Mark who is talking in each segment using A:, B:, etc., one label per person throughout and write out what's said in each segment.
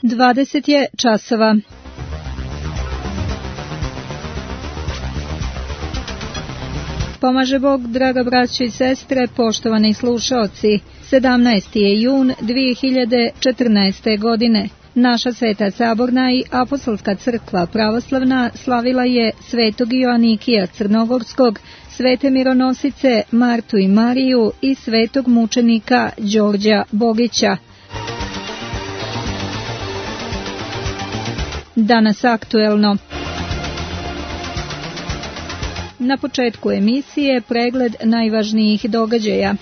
A: 20 je časova. Pomaže Bog, draga braćo i sestre, poštovani slušaoci. 17. je jun 2014. godine. Naša Sveta Saborna i Apostolska crkva pravoslavna slavila je Svetog Joanikija Crnogorskog, svete mironosice Martu i Mariju i svetog mučenika Đorđa Bogića. Danas aktuelno. Na početku emisije pregled najvažnijih događaja.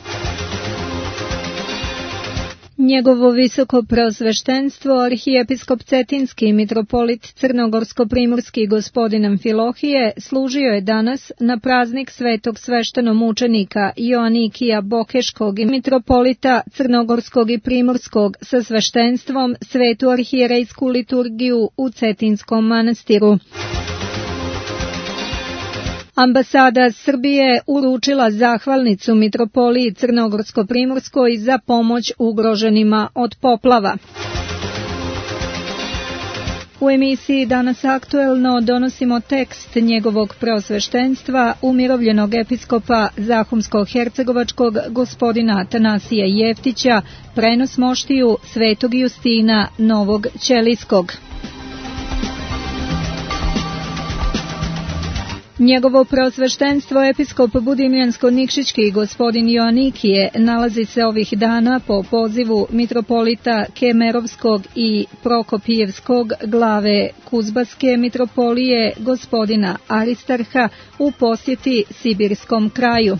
A: Njegovo visoko preosveštenstvo arhijepiskop Cetinski mitropolit Crnogorsko-primorski gospodin Amfilohije služio je danas na praznik svetog sveštenomučenika Joanikija Bokeškog i mitropolita Crnogorskog i Primorskog sa sveštenstvom svetu arhijerejsku liturgiju u Cetinskom manastiru. Ambasada Srbije uručila zahvalnicu mitropoliji Crnogorsko-primorskoj za pomoć ugroženima od poplava. U emisiji Danas aktuelno donosimo tekst njegovog preosveštenstva umirovljenog episkopa Zahumsko-hercegovačkog gospodina Atanasija Jeftića, prenos moštiju svetog Justina Novog Ćelijskog. Njegovo preosveštenstvo episkop Budimljansko-Nikšićki gospodin Joanikije nalazi se ovih dana po pozivu mitropolita Kemerovskog i Prokopijevskog glave Kuzbaske mitropolije gospodina Aristarha u posjeti Sibirskom kraju.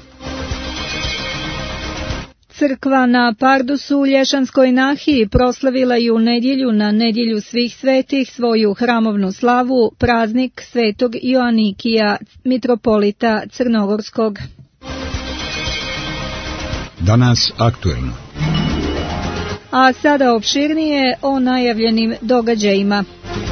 A: Crkva na Pardusu u Lješanskoj nahiji proslavila je u nedjelju na nedjelju svih svetih svoju hramovnu slavu, praznik svetog Joanikija, mitropolita Crnogorskog.
B: Danas aktuelno.
A: A sada opširnije o najavljenim događajima.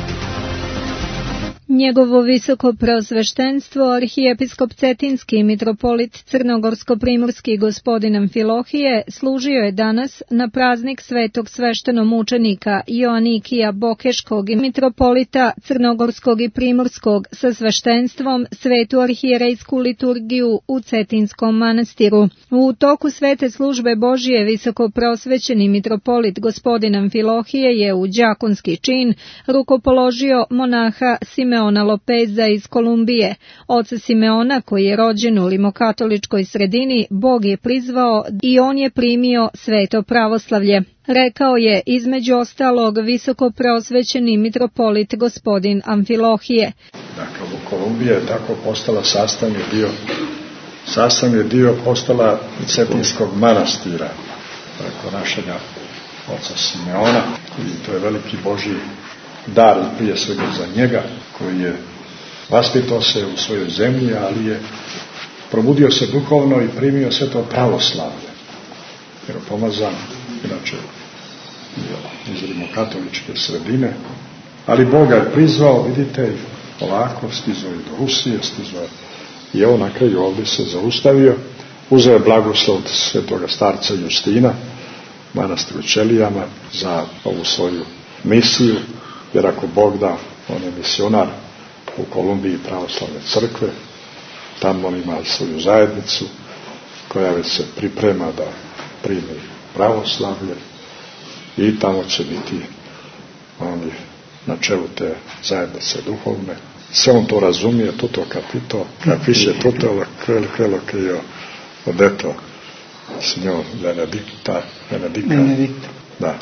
A: Njegovo visoko preosveštenstvo arhijepiskop Cetinski mitropolit Crnogorsko-primorski gospodin Amfilohije služio je danas na praznik svetog sveštenomučenika Joanikija Bokeškog i mitropolita Crnogorskog i Primorskog sa sveštenstvom svetu arhijerejsku liturgiju u Cetinskom manastiru. U toku svete službe Božije visoko preosvećeni mitropolit gospodin Amfilohije je u đakonski čin rukopoložio monaha Simeona Lopeza iz Kolumbije. Oca Simeona, koji je rođen u rimokatoličkoj sredini, Bog je prizvao i on je primio sveto pravoslavlje. Rekao je između ostalog visoko preosvećeni mitropolit gospodin Amfilohije.
C: Dakle, u Kolumbiji je tako postala sastavni dio postala Cetinskog manastira preko našega oca Simeona, i to je veliki Božji dar prije svega za njega, koji je vaspitao se u svojoj zemlji, ali je probudio se duhovno i primio sve to pravoslavlje. Jer pomazan, inače iz rimokatoličke sredine, ali Boga je prizvao, vidite, polako stizao i do Rusije, stizao i evo na kraju ovdje se zaustavio, uzeo je blagoslov svetoga starca Justina, manastiru Ćelijama, za ovu svoju misiju, jer ako Bog da, on je misionar u Kolumbiji pravoslavne crkve, tamo on ima svoju zajednicu koja već se priprema da primi pravoslavlje i tamo će biti oni na čelu te zajednice duhovne. Sve on to razumije, tutto capito, capisce tutto quello che io ho detto, signor Benedicta. Da.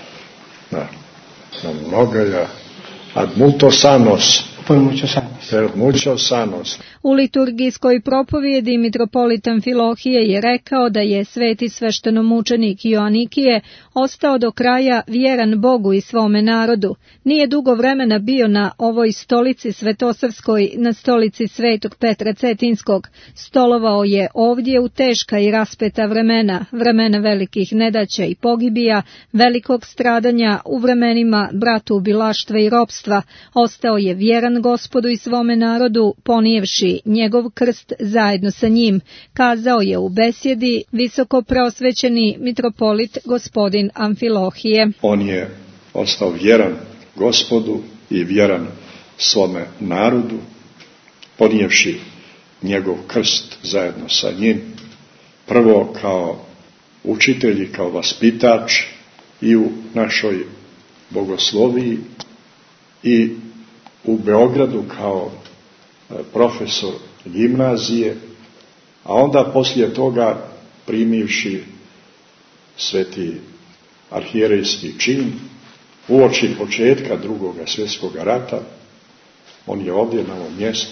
C: Mnogoja ad multo sanos.
A: U liturgijskoj propovjedi mitropolit Amfilohije je rekao da je sveti sveštenomučenik Joanikije ostao do kraja vjeran Bogu i svome narodu. Nije dugo vremena bio na ovoj stolici svetosavskoj, na stolici svetog Petra Cetinskog. Stolovao je ovdje u teška i raspeta vremena velikih nedaća i pogibija, velikog stradanja u vremenima bratoubilaštva i ropstva. Ostao je vjeran Gospodu i svome narodu, ponijevši njegov krst zajedno sa njim, kazao je u besjedi visoko preosvećeni mitropolit gospodin Amfilohije.
C: On je ostao vjeran Gospodu i vjeran svome narodu, ponijevši njegov krst zajedno sa njim, prvo kao učitelj i kao vaspitač i u našoj bogosloviji i u Beogradu kao profesor gimnazije, a onda poslije toga primivši sveti arhijerejski čin uoči početka Drugog svjetskog rata, on je ovdje na ovom mjestu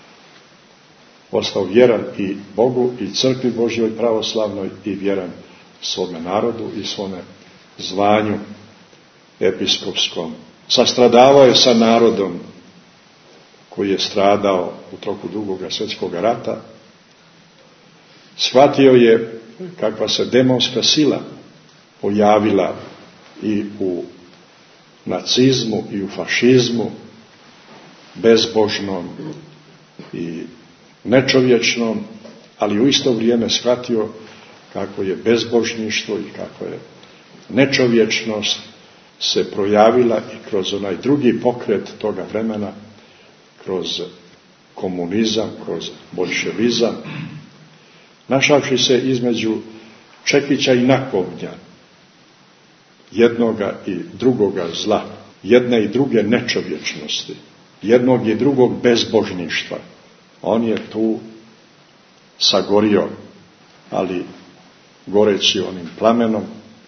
C: ostao vjeran i Bogu i crkvi Božjoj pravoslavnoj i vjeran svome narodu i svome zvanju episkopskom. Sastradavao je sa narodom koji je stradao u toku Drugog svjetskog rata. Shvatio je kakva se demonska sila pojavila i u nacizmu i u fašizmu, bezbožnom i nečovječnom, ali u isto vrijeme shvatio kako je bezbožništvo i kako je nečovječnost se projavila i kroz onaj drugi pokret toga vremena, kroz komunizam, kroz boljševizam, našavši se između čekića i nakovnja, jednoga i drugoga zla, jedne i druge nečovječnosti, jednog i drugog bezbožništva. On je tu sagorio, ali goreći onim plamenom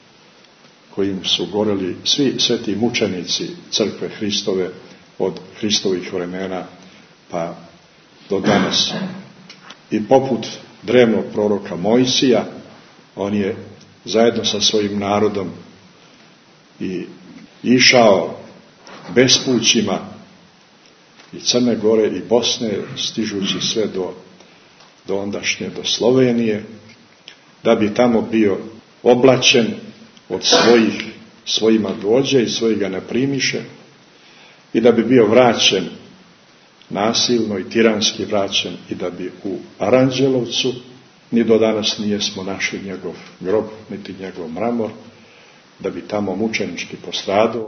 C: kojim su goreli svi sveti mučenici crkve Hristove od Hristovih vremena pa do danas. I poput drevnog proroka Mojsija, on je zajedno sa svojim narodom i išao bespućima i Crne Gore i Bosne, stižući sve do ondašnje, do Slovenije, da bi tamo bio oblačen od svojima dođe i svojega ne primiše i da bi bio vraćen nasilno i tiranski vraćen i da bi u Aranđelovcu, ni do danas nijesmo našli njegov grob, niti njegov mramor, da bi tamo mučenički postradao.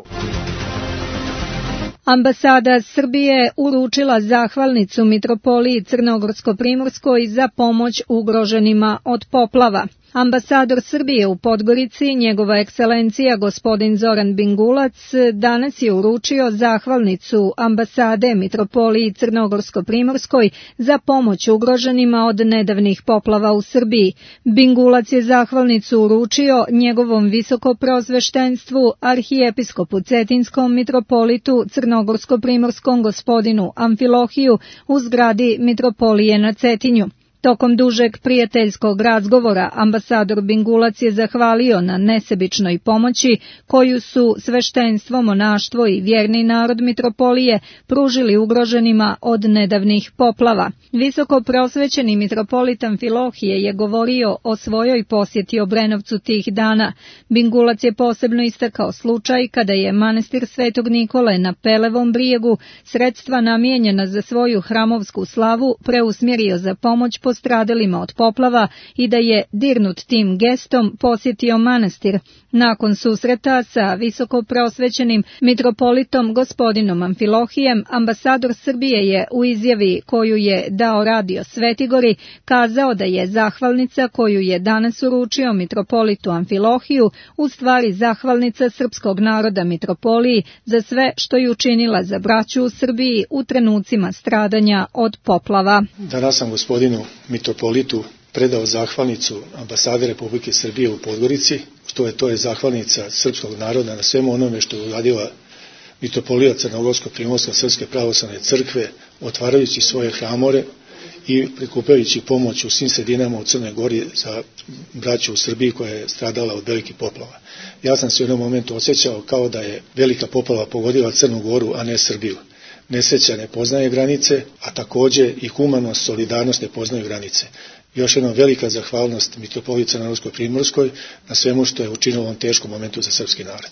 A: Ambasada Srbije uručila zahvalnicu mitropoliji Crnogorsko-Primorskoj za pomoć ugroženima od poplava. Ambasador Srbije u Podgorici, njegova ekscelencija gospodin Zoran Bingulac, danas je uručio zahvalnicu ambasade mitropoliji Crnogorsko-Primorskoj za pomoć ugroženima od nedavnih poplava u Srbiji. Bingulac je zahvalnicu uručio njegovom visokopreosveštenstvu arhijepiskopu Cetinskom mitropolitu Crnogorsko-Primorskom gospodinu Amfilohiju u zgradi mitropolije na Cetinju. Tokom dužeg prijateljskog razgovora ambasador Bingulac je zahvalio na nesebičnoj pomoći koju su sveštenstvo, monaštvo i vjerni narod mitropolije pružili ugroženima od nedavnih poplava. Visoko preosvećeni mitropolit Amfilohije je govorio o svojoj posjeti Obrenovcu tih dana. Bingulac je posebno istakao slučaj kada je manastir Svetog Nikole na Pelevom brijegu sredstva namijenjena za svoju hramovsku slavu preusmjerio za pomoć postradelima od poplava i da je dirnut tim gestom posjetio manastir. Nakon susreta sa visoko preosvećenim mitropolitom gospodinom Amfilohijem, ambasador Srbije je u izjavi koju je dao Radio Svetigori kazao da je zahvalnica koju je danas uručio mitropolitu Amfilohiju u stvari zahvalnica srpskog naroda mitropoliji za sve što je učinila za braću u Srbiji u trenucima stradanja od poplava.
D: Danas sam gospodinu mitropolitu predao zahvalnicu ambasade Republike Srbije u Podgorici, to je zahvalnica srpskog naroda na svemu onome što je uradila mitropolija Crnogorsko-Primorska Srpske pravoslavne crkve, otvarajući svoje hramore i prikupljajući pomoć u svim sredinama u Crnoj Gori za braću u Srbiji koja je stradala od velikih poplava. Ja sam se u jednom momentu osjećao kao da je velika poplava pogodila Crnu Goru, a ne Srbiju. Nesreća ne poznaje granice, a također i humanost, solidarnost ne poznaju granice. Još jednom velika zahvalnost mitropoliji Crnogorsko-Primorskoj na svemu što je učinilo u ovom teškom momentu za srpski narod.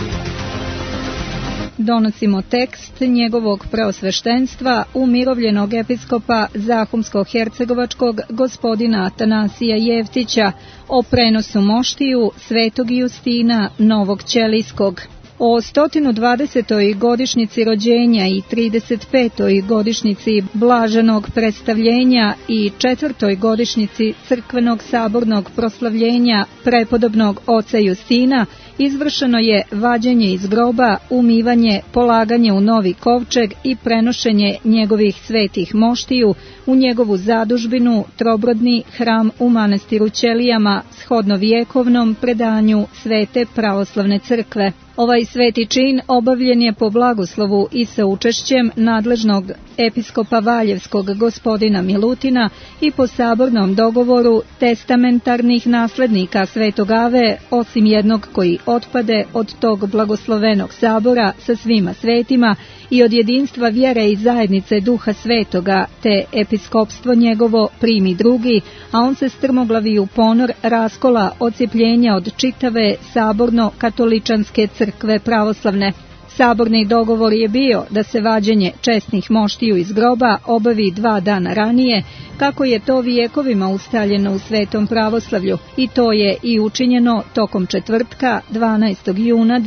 A: Donosimo tekst njegovog preosveštenstva umirovljenog episkopa Zahumsko-Hercegovačkog gospodina Atanasija Jevtića o prenosu moštiju Svetog Justina Novog Ćelijskog. O 120. godišnjici rođenja i 35. godišnjici blaženog predstavljenja i 4. godišnjici crkvenog sabornog proslavljenja prepodobnog oca Justina izvršeno je vađenje iz groba, umivanje, polaganje u novi kovčeg i prenošenje njegovih svetih moštiju u njegovu zadužbinu, trobrodni hram u manastiru Ćelijama, shodno vjekovnom predanju Svete pravoslavne crkve. Ovaj sveti čin obavljen je po blagoslovu i sa učešćem nadležnog episkopa Valjevskog gospodina Milutina i po sabornom dogovoru testamentarnih naslednika Svetog Ave, osim jednog koji otpade od tog blagoslovenog sabora sa svima svetima i od jedinstva vjere i zajednice Duha Svetoga, te episkopstvo njegovo primi drugi, a on se strmoglavi u ponor raskola odcijepljenja od čitave saborno-katoličanske crkve pravoslavne. Saborni dogovor je bio da se vađenje česnih moštiju iz groba obavi 2 dana ranije, kako je to vijekovima ustaljeno u Svetom pravoslavlju, i to je i učinjeno tokom četvrtka 12. juna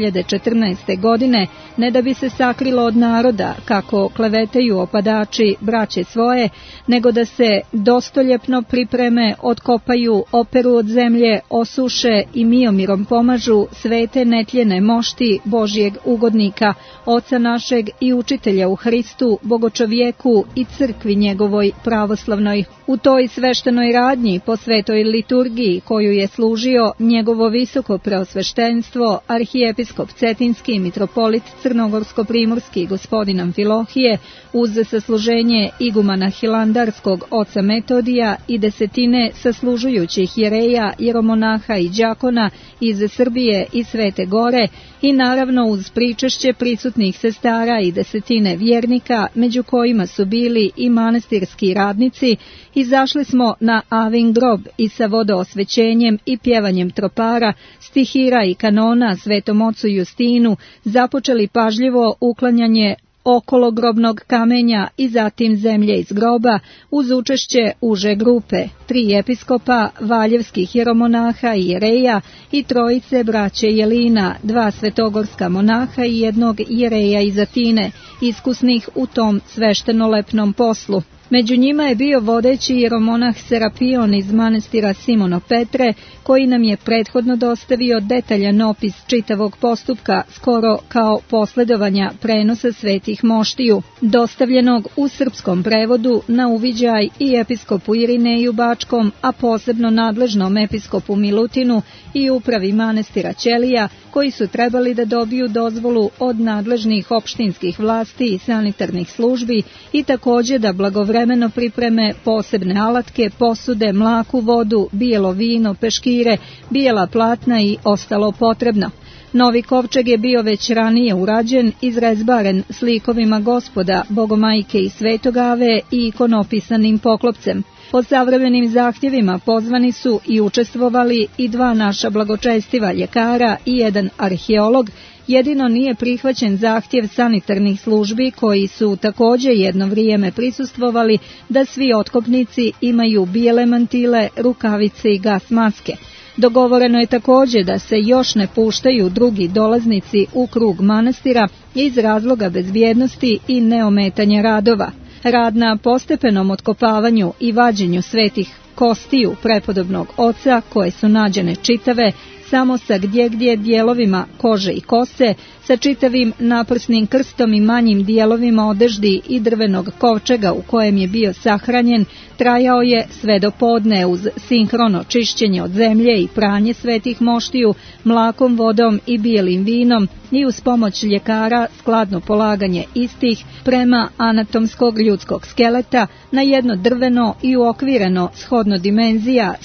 A: 2014. godine, ne da bi se sakrilo od naroda, kako klevetaju opadači braće svoje, nego da se dostoljepno pripreme, otkopaju, operu od zemlje, osuše i miomirom pomažu svete netljene mošti Božjeg ugodnika, Oca našeg i Učitelja u Hristu, Bogočovjeku i crkvi njegovoj pravoslavnoj. U toj sveštenoj radnji po svetoj liturgiji koju je služio njegovo visoko preosveštenstvo, arhijepiskop Cetinski mitropolit Crnogorsko-primorski gospodin Amfilohije, uz sasluženje igumana Hilandarskog oca Metodija i desetine saslužujućih jereja, jeromonaha i đakona iz Srbije i Svete Gore, i naravno uz pričešće prisutnih sestara i desetine vjernika, među kojima su bili i manastirski radnici, izašli smo na Avin grob i sa vodoosvećenjem i pjevanjem tropara, stihira i kanona Svetom ocu Justinu započeli pažljivo uklanjanje okolo grobnog kamenja i zatim zemlje iz groba uz učešće uže grupe, 3 episkopa, valjevskih jeromonaha i jereja i 3 braće Jelina, 2 svetogorska monaha i 1 jereja iz Atine, iskusnih u tom sveštenolepnom poslu. Među njima je bio vodeći jeromonah Serapion iz manastira Simono Petre, koji nam je prethodno dostavio detaljan opis čitavog postupka, skoro kao posledovanja prenosa svetih moštiju, dostavljenog u srpskom prevodu na uviđaj i episkopu Irineju Bačkom, a posebno nadležnom episkopu Milutinu i upravi manastira Ćelija, koji su trebali da dobiju dozvolu od nadležnih opštinskih vlasti i sanitarnih službi i također da blagovremeno pripreme posebne alatke, posude, mlaku vodu, bijelo vino, peškire, bijela platna i ostalo potrebno. Novi kovčeg je bio već ranije urađen, izrezbaren slikovima Gospoda, Bogomajke i Svetog Ave i ikonopisanim poklopcem. Po savremenim zahtjevima pozvani su i učestvovali i 2 naša blagočestiva ljekara i 1 arheolog, jedino nije prihvaćen zahtjev sanitarnih službi koji su također jedno vrijeme prisustvovali da svi otkopnici imaju bijele mantile, rukavice i gas maske. Dogovoreno je također da se još ne puštaju drugi dolaznici u krug manastira iz razloga bezbjednosti i neometanja radova. Rad na postepenom otkopavanju i vađenju svetih kostiju prepodobnog oca, koje su nađene čitave, samo sa gdje dijelovima kože i kose, sa čitavim naprsnim krstom i manjim dijelovima odeždi i drvenog kovčega u kojem je bio sahranjen, trajao je sve do podne uz sinhrono čišćenje od zemlje i pranje svetih moštiju, mlakom vodom i bijelim vinom i uz pomoć ljekara skladno polaganje istih prema anatomskog ljudskog skeleta na jedno drveno i uokvireno shodno dimenzija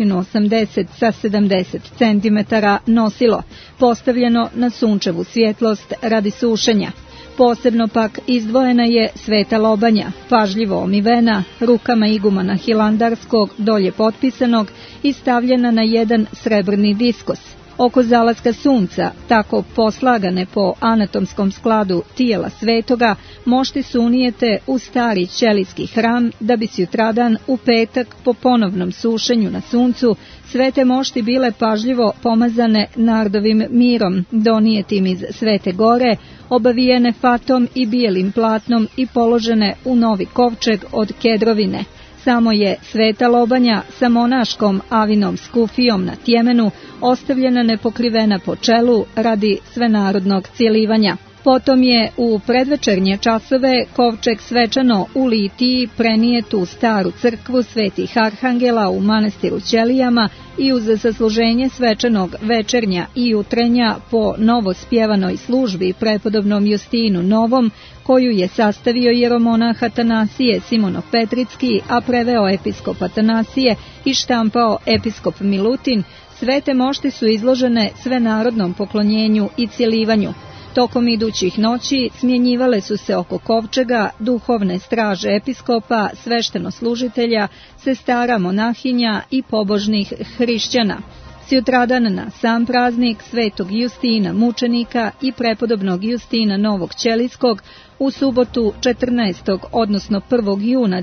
A: 180 sa 70 cm nosilo, postavljeno na sunčevu svjetlost radi sušenja. Posebno pak izdvojena je sveta lobanja, pažljivo omivena, rukama igumana Hilandarskog, dolje potpisanog, i stavljena na jedan srebrni diskos. Oko zalaska sunca, tako poslagane po anatomskom skladu tijela svetoga, mošti su unijete u stari ćelijski hram, da bi sutradan u petak po ponovnom sušenju na suncu svete mošti bile pažljivo pomazane nardovim mirom, donijetim iz Svete Gore, obavijene fatom i bijelim platnom i položene u novi kovčeg od kedrovine. Samo je Sveta Lobanja sa monaškom Avinom skufijom na tjemenu ostavljena nepokrivena po čelu radi svenarodnog cjelivanja. Potom je u predvečernje časove kovčeg svečano u litiji prenijet u staru crkvu Svetih Arhangela u manastiru Ćelijama i uz zasluženje svečanog večernja i jutrenja po novospjevanoj službi prepodobnom Justinu Novom, koju je sastavio jeromonah Atanasije Simono-Petricki, a preveo episkop Atanasije i štampao episkop Milutin, svete mošti su izložene svenarodnom poklonjenju i cjelivanju. Tokom idućih noći smjenjivale su se oko kovčega duhovne straže episkopa, sveštenoslužitelja, sestara monahinja i pobožnih hrišćana. Sutradan na sam praznik Svetog Justina mučenika i prepodobnog Justina Novog Ćelijskog, u subotu 14. odnosno 1. juna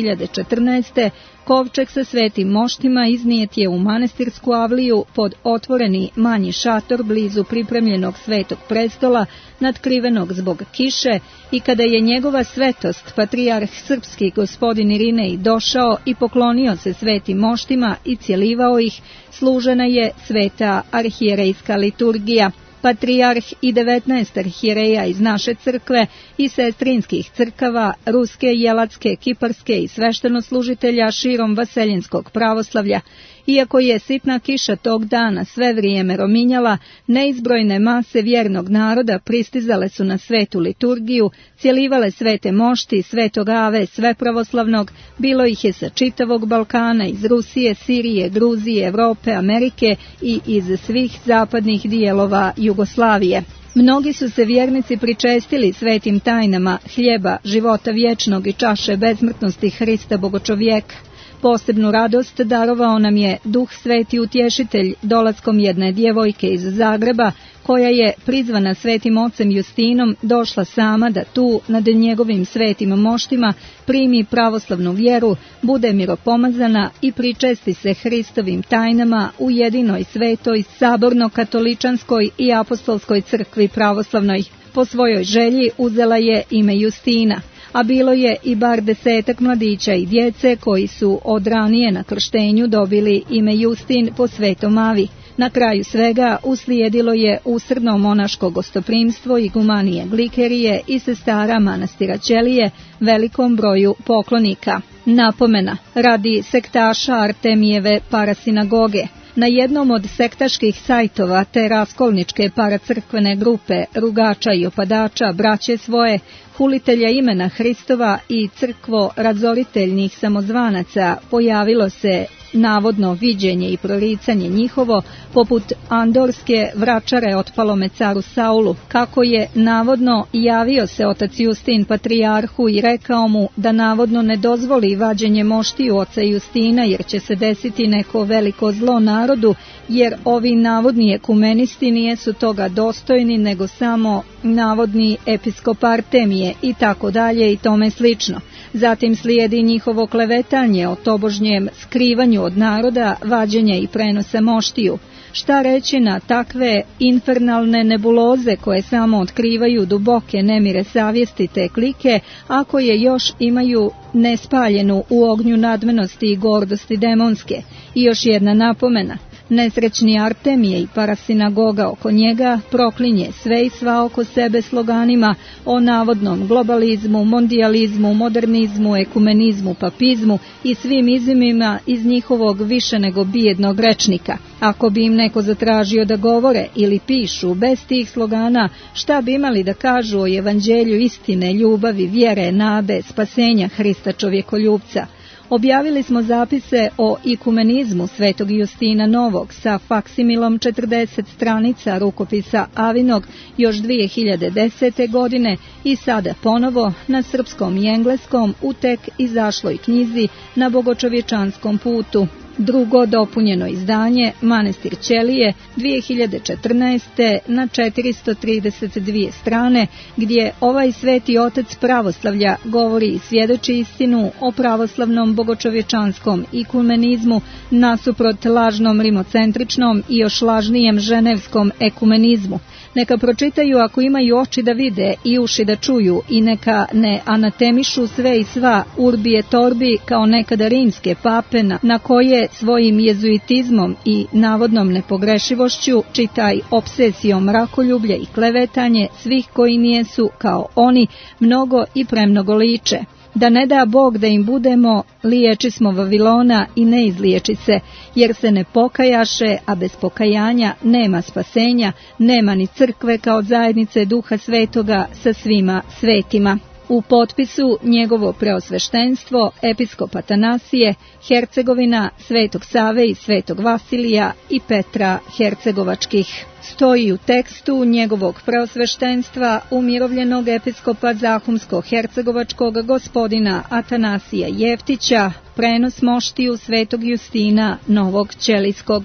A: 2014. kovčeg sa svetim moštima iznijet je u manastirsku avliju pod otvoreni manji šator blizu pripremljenog Svetog prestola, nadkrivenog zbog kiše, i kada je njegova svetost, patrijarh srpski gospodin Irinej, došao i poklonio se svetim moštima i cjelivao ih, služena je sveta arhijerejska liturgija. Patrijarh i 19 arhijereja iz naše crkve i sestrinskih crkava, ruske, jelatske, kiparske i sveštenoslužitelja širom vaseljenskog pravoslavlja. Iako je sitna kiša tog dana sve vrijeme rominjala, neizbrojne mase vjernog naroda pristizale su na svetu liturgiju, cjelivale svete mošti, svetog Ave, svepravoslavnog, bilo ih je sa čitavog Balkana, iz Rusije, Sirije, Gruzije, Evrope, Amerike i iz svih zapadnih dijelova Jugoslavije. Mnogi su se vjernici pričestili svetim tajnama hljeba, života vječnog i čaše bezsmrtnosti Hrista Bogočovjeka. Posebnu radost darovao nam je Duh Sveti Utješitelj dolaskom jedne djevojke iz Zagreba, koja je prizvana svetim ocem Justinom došla sama da tu nad njegovim svetim moštima primi pravoslavnu vjeru, bude miropomazana i pričesti se Hristovim tajnama u jedinoj svetoj saborno-katoličanskoj i apostolskoj crkvi pravoslavnoj. Po svojoj želji uzela je ime Justina, a bilo je i bar 10 mladića i djece koji su od ranije na krštenju dobili ime Justin po Svetom Avi. Na kraju svega uslijedilo je usrdno monaško gostoprimstvo i gumanije glikerije i sestara manastira Ćelije velikom broju poklonika. Napomena, radi sektaša Artemijeve parasinagoge. Na jednom od sektaških sajtova te raskolničke paracrkvene grupe rugača i opadača braće svoje, hulitelja imena Hristova i crkvo razoriteljnih samozvanaca pojavilo se navodno viđenje i proricanje njihovo, poput andorske vračare otpalome caru Saulu, kako je navodno javio se otac Justin patrijarhu i rekao mu da navodno ne dozvoli vađenje moštiju oca Justina, jer će se desiti neko veliko zlo narodu, jer ovi navodni ekumenisti nijesu toga dostojni, nego samo navodni episkop Artemije i tako dalje i tome slično. Zatim slijedi njihovo klevetanje o tobožnjem skrivanju od naroda, vađenja i prenosa moštiju. Šta reći na takve infernalne nebuloze koje samo otkrivaju duboke nemire savjesti te klike, a koje još imaju nespaljenu u ognju nadmenosti i gordosti demonske? I još jedna napomena. Nesrećni Artemije i parasinagoga oko njega proklinje sve i sva oko sebe sloganima o navodnom globalizmu, mondijalizmu, modernizmu, ekumenizmu, papizmu i svim izimima iz njihovog više nego bijednog rečnika. Ako bi im neko zatražio da govore ili pišu bez tih slogana, šta bi imali da kažu o evanđelju istine, ljubavi, vjere, nade, spasenja Hrista čovjekoljubca? Objavili smo zapise o ikumenizmu Svetog Justina Novog sa faksimilom 40 stranica rukopisa Avinog još 2010. godine i sada ponovo na srpskom i engleskom u tek izašloj knjizi Na bogočovječanskom putu. Drugo dopunjeno izdanje Manastir Ćelije 2014. na 432 strane, gdje ovaj sveti otac pravoslavlja govori i svjedoči istinu o pravoslavnom bogočovječanskom ikumenizmu nasuprot lažnom rimocentričnom i još lažnijem ženevskom ekumenizmu. Neka pročitaju ako imaju oči da vide i uši da čuju i neka ne anatemišu sve i sva urbi et orbi kao nekada rimske pape na koje svojim jezuitizmom i navodnom nepogrešivošću, čitaj obsesijom mrakoljublja i klevetanje svih koji nijesu kao oni, mnogo i premnogo liče. Da ne da Bog da im budemo, liječi smo Vavilona i ne izliječi se, jer se ne pokajaše, a bez pokajanja nema spasenja, nema ni crkve kao zajednice Duha Svetoga sa svima svetima. U potpisu njegovo preosveštenstvo, episkop Atanasije, Hercegovina, Svetog Save i Svetog Vasilija i Petra Hercegovačkih. Stoji u tekstu njegovog preosveštenstva umirovljenog episkopa Zahumsko-Hercegovačkog gospodina Atanasija Jeftića, prenos moštiju Svetog Justina Novog Ćelijskog.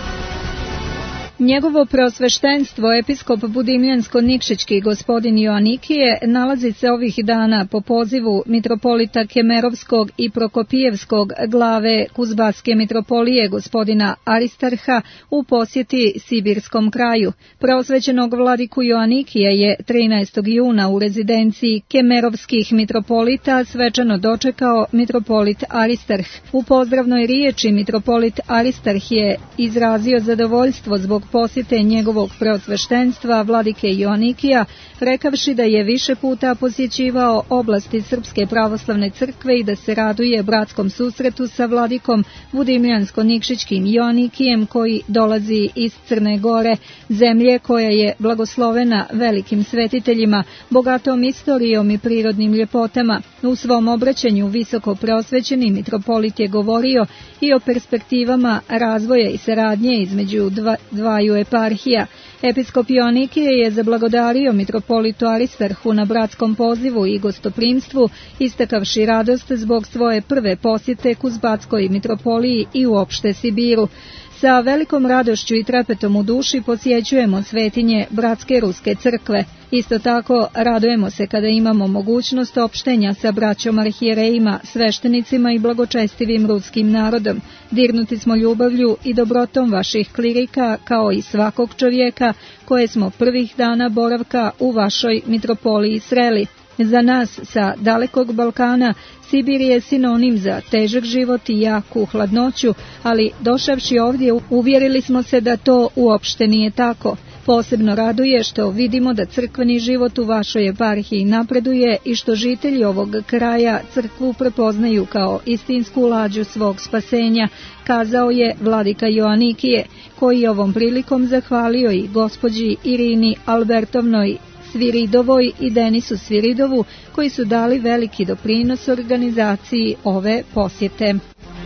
A: Njegovo preosveštenstvo, episkop Budimljansko-Nikšićki gospodin Joanikije, nalazi se ovih dana po pozivu mitropolita Kemerovskog i Prokopijevskog glave Kuzbatske mitropolije gospodina Aristarha u posjeti Sibirskom kraju. Preosvećenog vladiku Joanikija je 13. juna u rezidenciji Kemerovskih mitropolita svečano dočekao mitropolit Aristarh. U pozdravnoj riječi mitropolit Aristarh je izrazio zadovoljstvo zbog posjete njegovog preosveštenstva vladike Joanikija, rekavši da je više puta posjećivao oblasti Srpske pravoslavne crkve i da se raduje bratskom susretu sa vladikom Budimljansko-Nikšićkim Joanikijem koji dolazi iz Crne Gore, zemlje koja je blagoslovena velikim svetiteljima, bogatom istorijom i prirodnim ljepotama. U svom obraćanju visoko preosvećeni mitropolit je govorio i o perspektivama razvoja i saradnje između dvaju eparhija. Episkop Joanikije je zablagodario mitropolitu Aristarhu na bratskom pozivu i gostoprimstvu, istakavši radost zbog svoje prve posjete Kuzbatskoj mitropoliji i uopšte Sibiru. Sa velikom radošću i trepetom u duši posjećujemo svetinje Bratske Ruske crkve. Isto tako radujemo se kada imamo mogućnost opštenja sa braćom arhijerejima, sveštenicima i blagočestivim ruskim narodom. Dirnuti smo ljubavlju i dobrotom vaših klirika kao i svakog čovjeka koje smo prvih dana boravka u vašoj mitropoliji sreli. Za nas sa dalekog Balkana Sibir je sinonim za težak život i jaku hladnoću, ali došavši ovdje uvjerili smo se da to uopšte nije tako. Posebno raduje što vidimo da crkveni život u vašoj eparhiji napreduje i što žitelji ovog kraja crkvu prepoznaju kao istinsku lađu svog spasenja, kazao je vladika Joanikije, koji ovom prilikom zahvalio i gospođi Irini Albertovnoj Sviridovoj i Denisu Sviridovu, koji su dali veliki doprinos organizaciji ove posjete.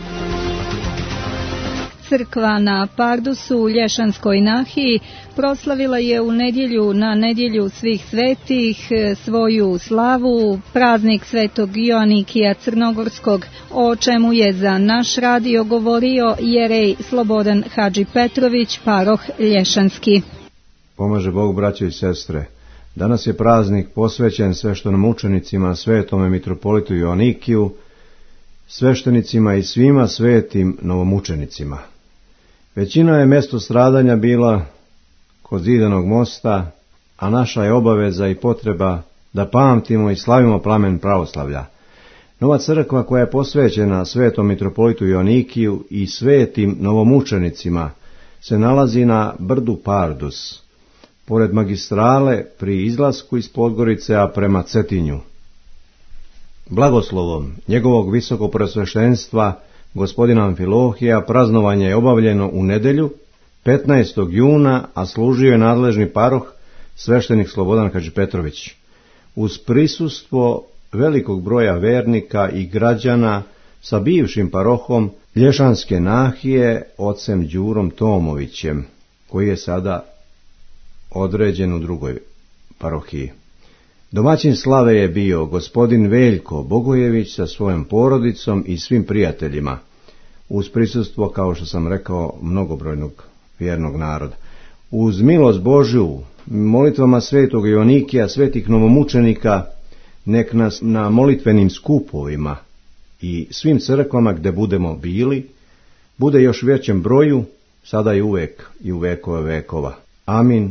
A: Crkva na Pardusu u Lješanskoj nahiji proslavila je u nedjelju na nedjelju svih svetih svoju slavu, praznik Svetog Joanikija Crnogorskog, o čemu je za naš radio govorio jerej Slobodan Hadži Petrović, paroh Lješanski.
E: Pomaže Bog, braćo i sestre. Danas je praznik posvećen sveštenomučenicima, svetome mitropolitu Joanikiju, sveštenicima i svima svetim novomučenicima. Većina je mjesto stradanja bila kod Zidanog mosta, a naša je obaveza i potreba da pamtimo i slavimo plamen pravoslavlja. Nova crkva koja je posvećena svetom mitropolitu Joanikiju i svetim novomučenicima se nalazi na brdu Pardus, pored magistrale pri izlasku iz Podgorice, a prema Cetinju. Blagoslovom njegovog visokopreosveštenstva gospodina Amfilohija praznovanje je obavljeno u nedjelju 15. juna, a služio je nadležni paroh sveštenik Slobodan Hadži Petrović, uz prisustvo velikog broja vernika i građana sa bivšim parohom Lješanske nahije, ocem Đurom Tomovićem, koji je sada određen u drugoj parohiji. Domaćin slave je bio gospodin Veljko Bogojević sa svojom porodicom i svim prijateljima. uz prisustvo, kao što sam rekao, mnogobrojnog vjernog naroda. Uz milost Božju, molitvama svetog Joanikija, svetih novomučenika, nek nas na molitvenim skupovima i svim crkvama gde budemo bili, bude još većem broju, sada i uvek i u vekove vekova. Amin.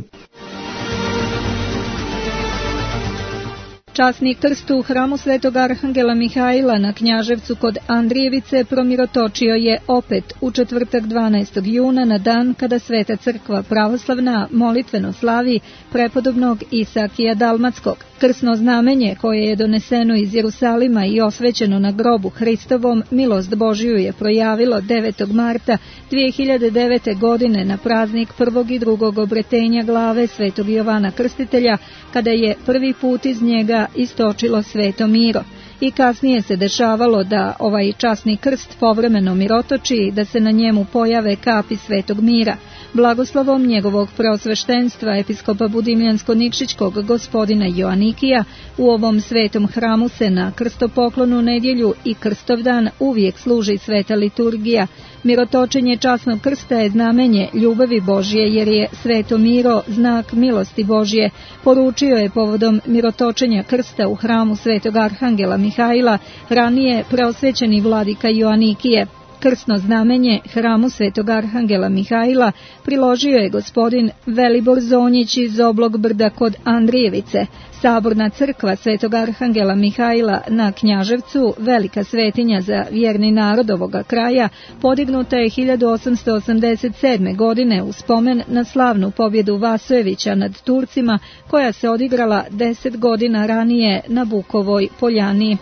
A: Časni krst u hramu Svetog Arhangela Mihajla na Knjaževcu kod Andrijevice promirotočio je opet u četvrtak 12. juna na dan kada Sveta crkva pravoslavna molitveno slavi prepodobnog Isakija Dalmatskog. Krsno znamenje koje je doneseno iz Jerusalima i osvećeno na grobu Hristovom milost Božju je projavilo 9. marta 2009. godine na praznik prvog i drugog obretenja glave Svetog Jovana Krstitelja, kada je prvi put iz njega istočilo sveto miro. I kasnije se dešavalo da ovaj časni krst povremeno mirotoči, da se na njemu pojave kapi svetog mira. Blagoslovom njegovog preosveštenstva episkopa Budimljansko-Nikšićkog gospodina Joanikija u ovom svetom hramu se na krstopoklonu nedjelju i Krstovdan uvijek služi sveta liturgija. Mirotočenje časnog krsta je znamenje ljubavi Božje, jer je sveto miro znak milosti Božje, poručio je povodom mirotočenja krsta u hramu Svetog Arhangela Mihajla ranije preosvećeni vladika Joanikije. Krsno znamenje hramu Svetog Arhangela Mihajla priložio je gospodin Velibor Zonjić iz Oblog brda kod Andrijevice. Saborna crkva Svetog Arhangela Mihajla na Knjaževcu, velika svetinja za vjerni narod ovoga kraja, podignuta je 1887. godine u spomen na slavnu pobjedu Vasojevića nad Turcima, koja se odigrala 10 godina ranije na Bukovoj poljani.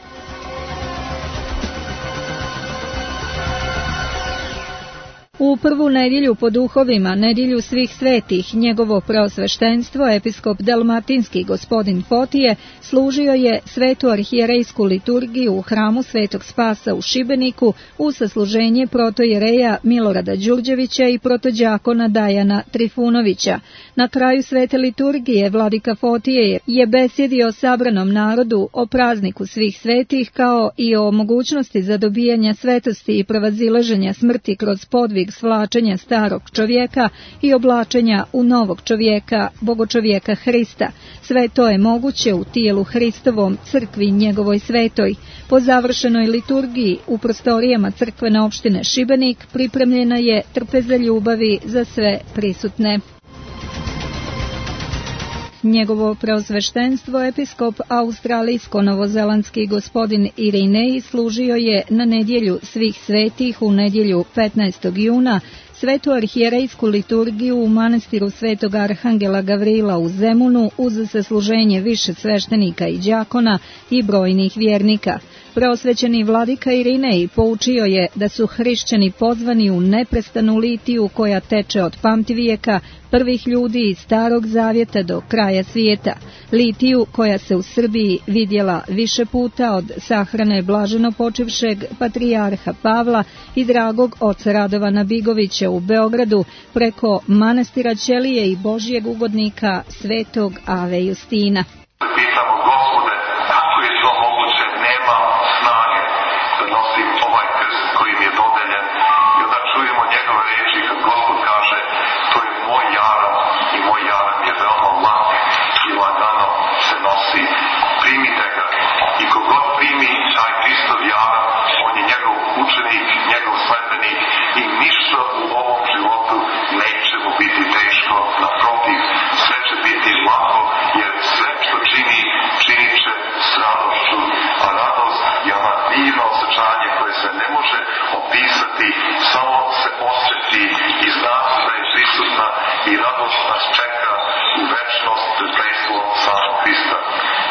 A: U prvu nedjelju po duhovima, nedjelju svih svetih, njegovo preosveštenstvo, episkop dalmatinski gospodin Fotije, služio je svetu arhijerejsku liturgiju u hramu Svetog Spasa u Šibeniku u sasluženje protojereja Milorada Đurđevića i protođakona Dajana Trifunovića. Na kraju svete liturgije vladika Fotije je besjedio sabranom narodu o prazniku svih svetih, kao i o mogućnosti zadobijanja svetosti i prevazilaženja smrti kroz podvig svlačenja starog čovjeka i oblačenja u novog čovjeka, bogočovjeka Hrista. Sve to je moguće u tijelu Hristovom, crkvi njegovoj svetoj. Po završenoj liturgiji u prostorijama crkvene opštine Šibenik pripremljena je trpeza ljubavi za sve prisutne. Njegovo preosveštenstvo episkop australijsko-novozelandski gospodin Irinej služio je na nedjelju svih svetih u nedjelju 15. juna svetu arhijerejsku liturgiju u manastiru Svetog Arhangela Gavrila u Zemunu uz sasluženje više sveštenika i đakona i brojnih vjernika. Preosvećeni vladika Irinej poučio je da su hrišćani pozvani u neprestanu litiju koja teče od pamtivijeka, prvih ljudi iz Starog Zavjeta do kraja svijeta. Litiju koja se u Srbiji vidjela više puta od sahrane blaženo počivšeg patrijarha Pavla i dragog oca Radovana Bigovića u Beogradu preko manastira Ćelije i Božjeg ugodnika Svetog Ave Justina.
F: I radost nas čeka u večnost pred prestolom samog Hrista.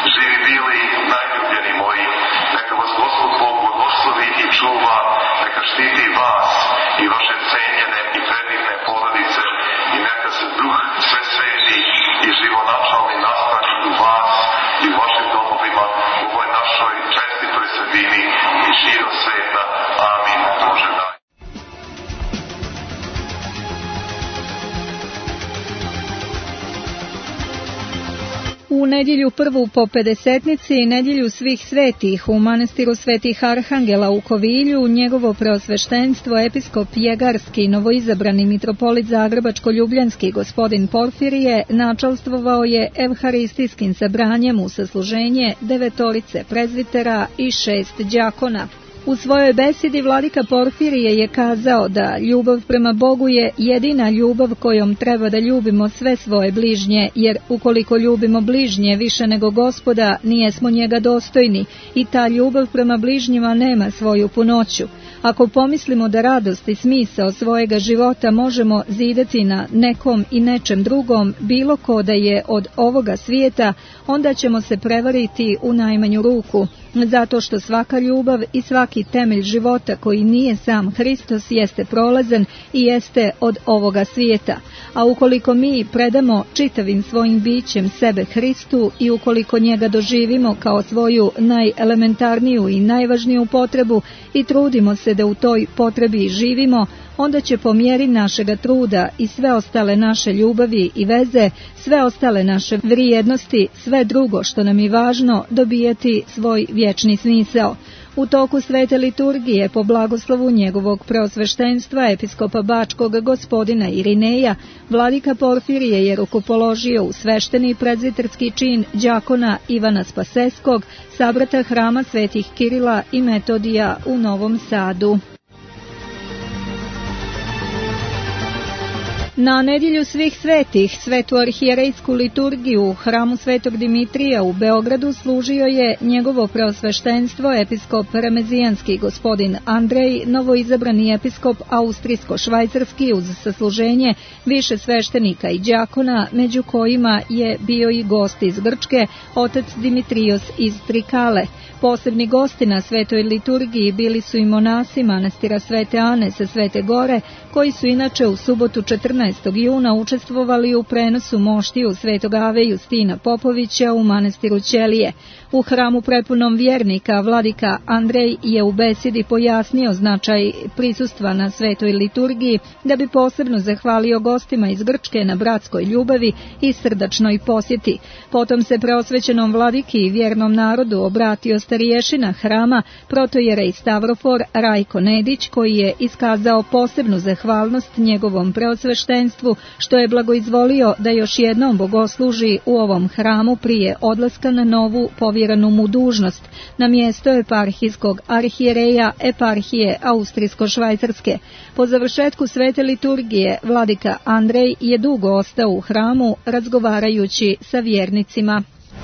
A: nedjelju prvu po Pedesetnici i nedjelju svih svetih u manastiru Svetih Arhangela u Kovilju njegovo preosveštenstvo episkop Jegarski novoizabrani mitropolit Zagrebačko-Ljubljanski gospodin Porfirije načalstvovao je evharistijskim sabranjem u sasluženje 9 prezvitera i 6 đakona. U svojoj besedi vladika Porfirije je kazao da ljubav prema Bogu je jedina ljubav kojom treba da ljubimo sve svoje bližnje, jer ukoliko ljubimo bližnje više nego Gospoda, nijesmo njega dostojni i ta ljubav prema bližnjima nema svoju punoću. Ako pomislimo da radost i smisao svojega života možemo zidati na nekom i nečem drugom, bilo ko da je od ovoga svijeta, onda ćemo se prevariti u najmanju ruku. Zato što svaka ljubav i svaki temelj života koji nije sam Hristos jeste prolazan i jeste od ovoga svijeta. A ukoliko mi predamo čitavim svojim bićem sebe Hristu i ukoliko njega doživimo kao svoju najelementarniju i najvažniju potrebu i trudimo se da u toj potrebi živimo, onda će po mjeri našega truda i sve ostale naše ljubavi i veze, sve ostale naše vrijednosti, sve drugo što nam je važno, dobijati svoj vječni smisao. U toku svete liturgije po blagoslovu njegovog preosveštenstva episkopa Bačkog gospodina Irineja, vladika Porfirije je rukopoložio u svešteni prezviterski čin đakona Ivana Spaseskog, sabrata hrama svetih Kirila i Metodija u Novom Sadu. Na nedjelju svih svetih, svetu arhijerejsku liturgiju u hramu Svetog Dimitrija u Beogradu služio je njegovo preosveštenstvo episkop remezijanski gospodin Andrej, novoizabrani episkop austrijsko-švajcarski uz sasluženje više sveštenika i đakona, među kojima je bio i gost iz Grčke, otac Dimitrios iz Trikale. Posebni gosti na svetoj liturgiji bili su i monasi manastira Svete Ane sa Svete Gore, koji su inače u subotu 14. juna učestvovali u prenosu moštiju Svetog Ave Justina Popovića u manastiru Ćelije. U hramu prepunom vjernika vladika Andrej je u besedi pojasnio značaj prisustva na svetoj liturgiji, da bi posebno zahvalio gostima iz Grčke na bratskoj ljubavi i srdačnoj posjeti. Potom se preosvećenom vladiki i vjernom narodu obratio starješina hrama, protojerej Stavrofor Rajko Nedić, koji je iskazao posebnu zahvalnost njegovom preosveštenstvu, što je blagoizvolio da još jednom bogosluži u ovom hramu prije odlaska na novu povjerenu mu dužnost, na mjesto eparhijskog arhijereja eparhije Austrijsko-švajcarske. Po završetku svete liturgije, vladika Andrej je dugo ostao u hramu razgovarajući sa vjernicima.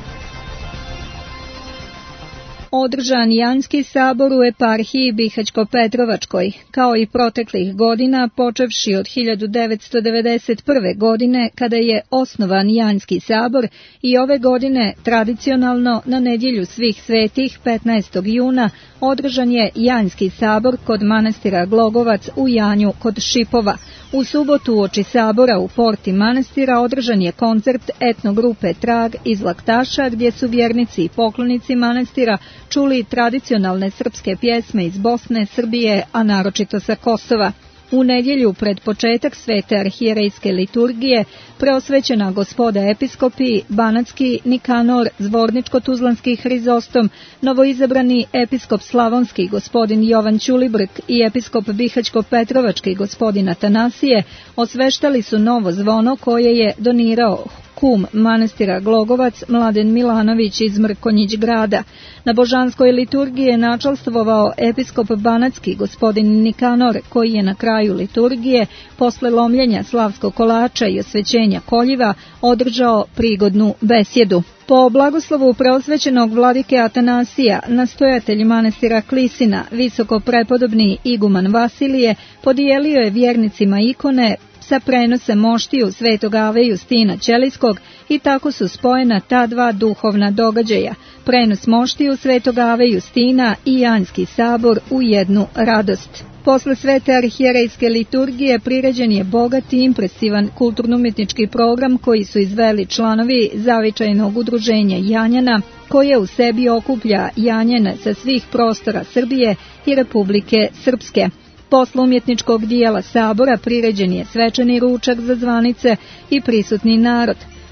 A: Održan Janjski sabor u eparhiji Bihać-Petrovačkoj, kao i proteklih godina, počevši od 1991. godine, kada je osnovan Janjski sabor, i ove godine tradicionalno na nedjelju svih svetih 15. juna održan je Janjski sabor kod manastira Glogovac u Janju kod Šipova. U subotu uoči sabora u porti manastira održan je koncert etnogrupe Trag iz Laktaša, gdje su vjernici i poklonici manastira čuli tradicionalne srpske pjesme iz Bosne, Srbije, a naročito sa Kosova. U nedjelju pred početak svete arhijerejske liturgije preosvećena gospoda episkopi Banatski Nikanor, Zvorničko-Tuzlanski Hrizostom, novoizabrani episkop Slavonski gospodin Jovan Ćulibrk i episkop Bihać-Petrovački gospodin Atanasije osveštali su novo zvono koje je donirao kum manastira Glogovac Mladen Milanović iz Mrkonjić grada. Na božanskoj liturgiji je načalstvovao episkop Banatski gospodin Nikanor, koji je na kraju liturgije, posle lomljenja slavskog kolača i osvećenja koljiva, održao prigodnu besjedu. Po blagoslovu preosvećenog vladike Atanasija, nastojatelj manastira Klisina, visoko prepodobni iguman Vasilije, podijelio je vjernicima ikone sa prenosem moštiju Svetog Ave Justina Ćelijskog i tako su spojena ta dva duhovna događaja, prenos moštiju Svetog Ave Justina i Janjski sabor u jednu radost. Posle svete arhijerejske liturgije priređen je bogat i impresivan kulturno-umjetnički program koji su izveli članovi zavičajnog udruženja Janjana, koje u sebi okuplja Janjane sa svih prostora Srbije i Republike Srpske. Posle umjetničkog dijela sabora priređen je svečani ručak za zvanice i prisutni narod.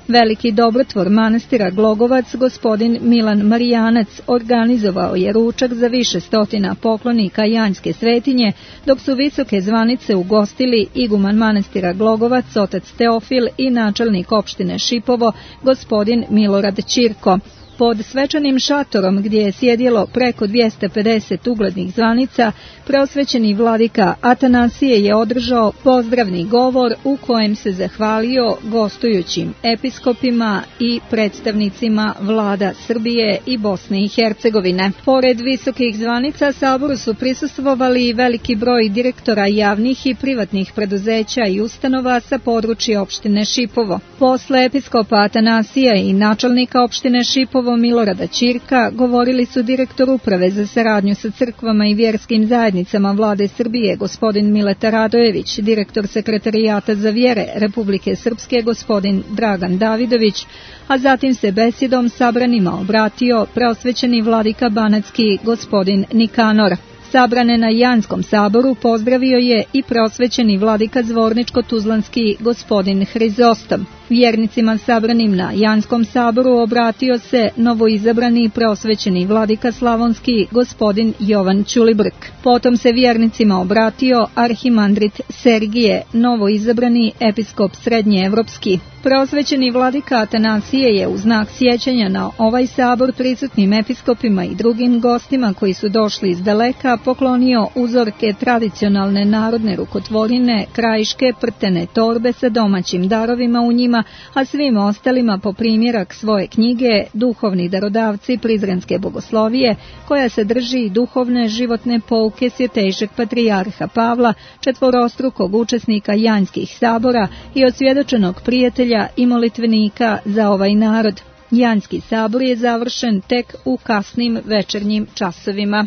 A: Veliki dobrotvor manastira Glogovac, gospodin Milan Marijanac, organizovao je ručak za više stotina poklonika Janjske svetinje, dok su visoke zvanice ugostili iguman manastira Glogovac, otac Teofil i načelnik opštine Šipovo, gospodin Milorad Ćirko. Pod svečanim šatorom, gdje je sjedjelo preko 250 uglednih zvanica, preosvećeni vladika Atanasije je održao pozdravni govor u kojem se zahvalio gostujućim episkopima i predstavnicima vlada Srbije i Bosne i Hercegovine. Pored visokih zvanica saboru su prisustvovali i veliki broj direktora javnih i privatnih preduzeća i ustanova sa područja opštine Šipovo. Posle episkopa Atanasija i načelnika opštine Šipovo Milorada Ćirka govorili su direktor uprave za saradnju sa crkvama i vjerskim zajednicama vlade Srbije gospodin Mileta Radojević, direktor sekretarijata za vjere Republike Srpske gospodin Dragan Davidović, a zatim se besedom sabranima obratio preosvećeni vladika banatski gospodin Nikanor. Sabrane na Janskom saboru pozdravio je i preosvećeni vladika Zvorničko-Tuzlanski gospodin Hrizostom. Vjernicima sabranim na Janskom saboru obratio se novoizabrani preosvećeni vladika Slavonski gospodin Jovan Ćulibrk. Potom se vjernicima obratio arhimandrit Sergije, novoizabrani episkop srednjeevropski. Preosvećeni vladika Atanasije je u znak sjećanja na ovaj sabor prisutnim episkopima i drugim gostima koji su došli iz daleka poklonio uzorke tradicionalne narodne rukotvorine, krajiške prtene torbe sa domaćim darovima u njima, a svim ostalima po primjerak svoje knjige Duhovni darodavci Prizrenske bogoslovije, koja sadrži duhovne životne pouke svjetejšeg patrijarha Pavla, četvorostrukog učesnika Janjskih sabora i osvjedočenog prijatelja i molitvenika za ovaj narod. Janjski sabor je završen tek u kasnim večernjim časovima.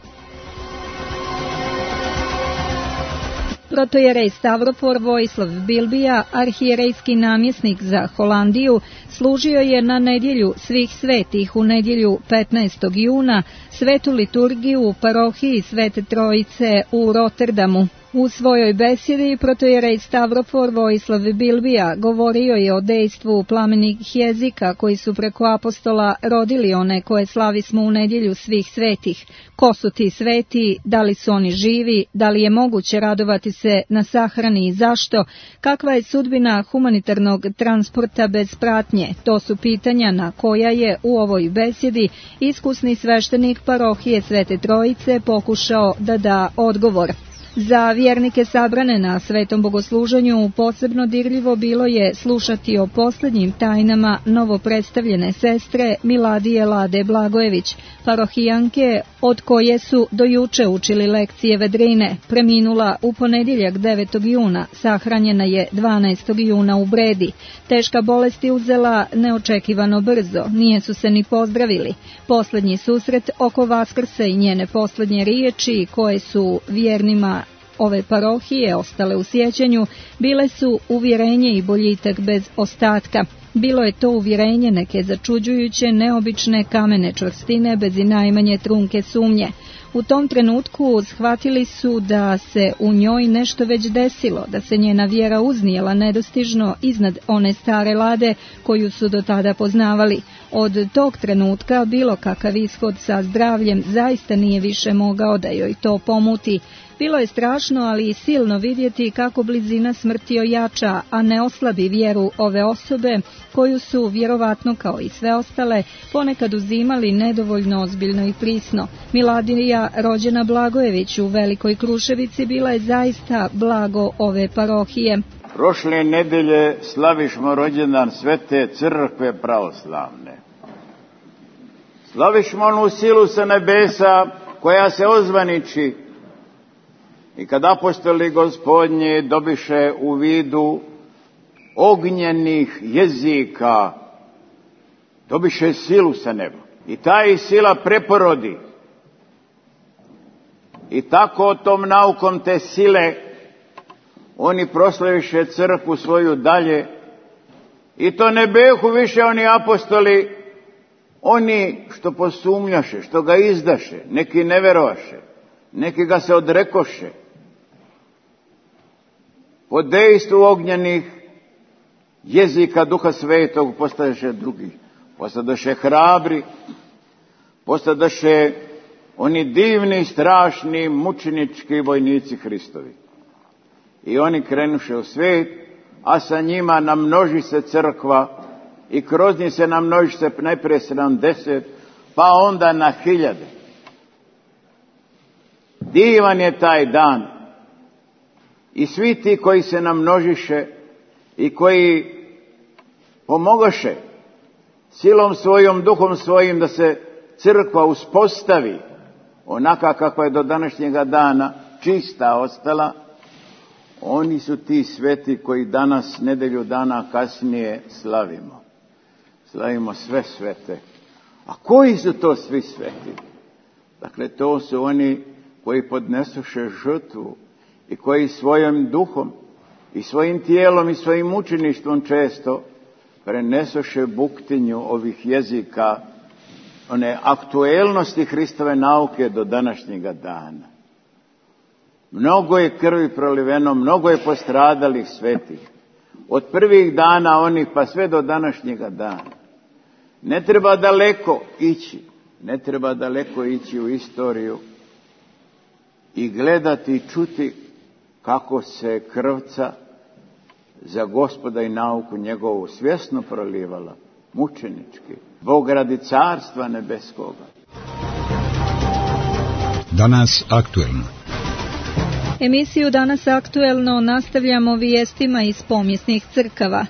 A: Protojerej Stavrofor Vojislav Bilbija, arhijerejski namjesnik za Holandiju, služio je na nedjelju svih svetih u nedjelju 15. juna svetu liturgiju u parohiji Svete Trojice u Rotterdamu. U svojoj besjedi protojerej Stavrofor Vojislav Bilbija govorio je o dejstvu plamenih jezika koji su preko apostola rodili one koje slavismo u nedjelju svih svetih. Ko su ti sveti, da li su oni živi, da li je moguće radovati se na sahrani i zašto, kakva je sudbina humanitarnog transporta bez pratnje, to su pitanja na koja je u ovoj besjedi iskusni sveštenik parohije Svete Trojice pokušao da da odgovor. Za vjernike sabrane na svetom bogosluženju posebno dirljivo bilo je slušati o posljednjim tajnama novopredstavljene sestre Miladije Lade Blagojević, parohijanke od koje su do juče učili lekcije vedrine. Preminula u ponedjeljak 9. juna, sahranjena je 12. juna u Bredi. Teška bolest je uzela neočekivano brzo, nije su se ni pozdravili. Posljednji susret oko Vaskrsa i njene posljednje riječi koje su vjernima ove parohije ostale u sjećanju bile su uvjerenje i boljitak bez ostatka. Bilo je to uvjerenje neke začuđujuće, neobične kamene čvrstine bez i najmanje trunke sumnje. U tom trenutku shvatili su da se u njoj nešto već desilo, da se njena vjera uznijela nedostižno iznad one stare Lade koju su do tada poznavali. Od tog trenutka bilo kakav ishod sa zdravljem zaista nije više mogao da joj to pomuti. Bilo je strašno, ali i silno vidjeti kako blizina smrti ojača, a ne oslabi vjeru ove osobe, koju su, vjerovatno kao i sve ostale, ponekad uzimali nedovoljno ozbiljno i prisno. Miladija, rođena Blagojević u Velikoj Kruševici, bila je zaista blago ove parohije.
F: Prošle nedelje slavišmo rođendan Svete Crkve pravoslavne. Slavišmo onu silu sa nebesa koja se ozvaniči. I kad apostoli Gospodnji dobiše u vidu ognjenih jezika, dobiše silu sa neba. I ta ih sila preporodi. I tako tom naukom te sile oni proslaviše crkvu svoju dalje. I to ne behu više oni apostoli, oni što posumnjaše, što ga izdaše, neki ne verovaše, neki ga se odrekoše. Po dejstvu ognjenih jezika Duha Svetog postadoše drugi, postadoše hrabri, postadoše oni divni, strašni, mučenički vojnici Hristovi. I oni krenuše u svijet, a sa njima namnoži se crkva i kroz njih se namnoži se najprije 70, pa onda na 1000. Divan je taj dan. I svi ti koji se namnožiše i koji pomogoše silom svojom, duhom svojim da se crkva uspostavi onaka kakva je do današnjega dana čista ostala, oni su ti sveti koji danas, nedelju dana kasnije, slavimo. Slavimo sve svete. A koji su to svi sveti? Dakle, to su oni koji podnesuše žrtvu i koji svojim duhom i svojim tijelom i svojim mučeništvom često prenesoše buktinju ovih jezika, one aktuelnosti Hristove nauke do današnjega dana. Mnogo je krvi proliveno, mnogo je postradalih svetih. Od prvih dana onih pa sve do današnjega dana. Ne treba daleko ići u istoriju i gledati i čuti kako se krvca za Gospoda i nauku njegovu svjesno prolivala, mučenički, Bog radi carstva nebeskoga.
B: Danas aktuelno.
A: Emisiju Danas aktuelno nastavljamo vijestima iz pomjesnih crkava.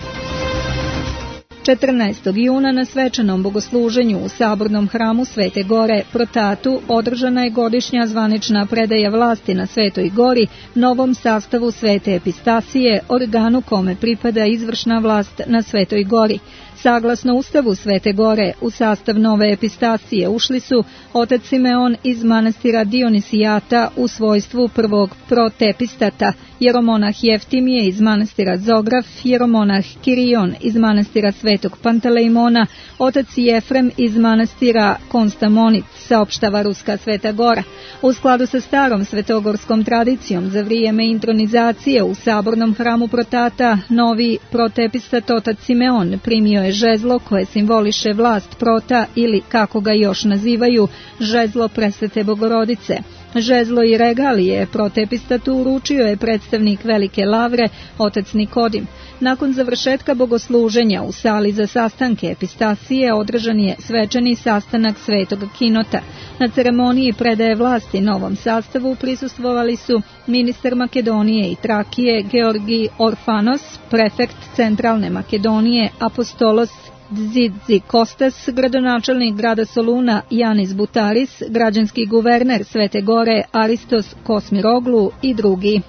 A: 14. juna na svečanom bogosluženju u Sabornom hramu Svete Gore Protatu održana je godišnja zvanična predaja vlasti na Svetoj Gori, novom sastavu Svete Epistasije, organu kome pripada izvršna vlast na Svetoj Gori. Saglasno Ustavu Svete Gore, u sastav nove epistasije ušli su otac Simeon iz manastira Dionisijata u svojstvu prvog protepistata, jeromonah Jeftimije iz manastira Zograf, jeromonah Kirion iz manastira Svetog Pantelejmona, otac Jefrem iz manastira Konstamonic, saopštava Ruska Sveta Gora. U skladu sa starom svetogorskom tradicijom za vrijeme intronizacije u Sabornom hramu Protata, novi protepistat otac Simeon primio je žezlo koje simboliše vlast prota ili, kako ga još nazivaju, žezlo Presvete Bogorodice. Žezlo i regalije protepistatu uručio je predstavnik Velike Lavre, otac Nikodim. Nakon završetka bogosluženja u sali za sastanke epistasije održan je svečani sastanak Svetog Kinota. Na ceremoniji predaje vlasti novom sastavu prisustvovali su ministar Makedonije i Trakije Georgij Orfanos, prefekt Centralne Makedonije Apostolos Dzidzi Kostas, gradonačelnik grada Soluna Janis Butaris, građanski guverner Svete Gore Aristos Kosmiroglu i drugi.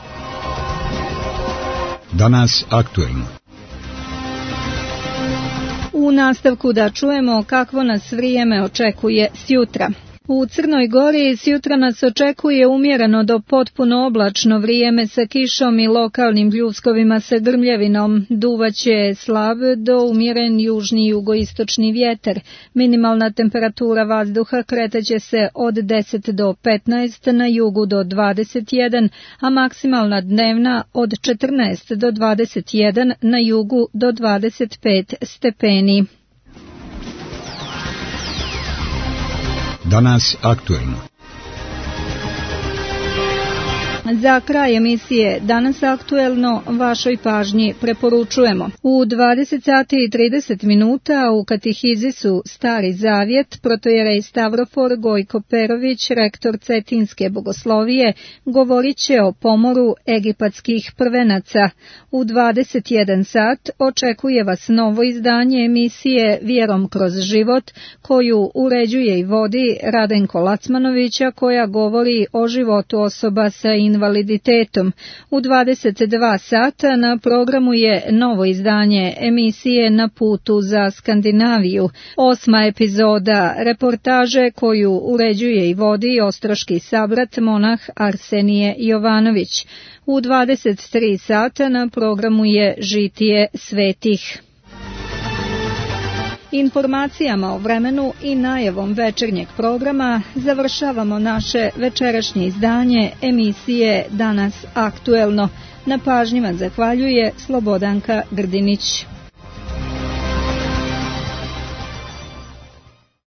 B: Danas aktuelno.
A: U nastavku da čujemo kakvo nas vrijeme očekuje sjutra. U Crnoj Gori sjutra nas očekuje umjereno do potpuno oblačno vrijeme sa kišom i lokalnim pljuskovima sa grmljavinom. Duvaće slab do umjeren južni i jugoistočni vjetar. Minimalna temperatura vazduha kretaće se od 10 do 15, na jugu do 21, a maksimalna dnevna od 14 do 21, na jugu do 25 stepeni.
B: Danas aktuelno.
A: Za kraj emisije Danas aktuelno vašoj pažnji preporučujemo. U 20 sati i 30 minuta u katehizisu Stari Zavjet protojerej Stavrofor Gojko Perović, rektor Cetinske bogoslovije, govorit će o pomoru egipatskih prvenaca. U 21 sat očekuje vas novo izdanje emisije Vjerom kroz život, koju uređuje i vodi Radenko Lacmanovića, koja govori o životu osoba sa invaliditetom. U 22 sata na programu je novo izdanje emisije Na putu za Skandinaviju. 8. epizoda reportaže koju uređuje i vodi ostroški sabrat monah Arsenije Jovanović. U 23 sata na programu je Žitije svetih. Informacijama o vremenu i najavom večernjeg programa završavamo naše večerašnje izdanje emisije Danas aktuelno. Na pažnji vam zahvaljuje Slobodanka Grdinić.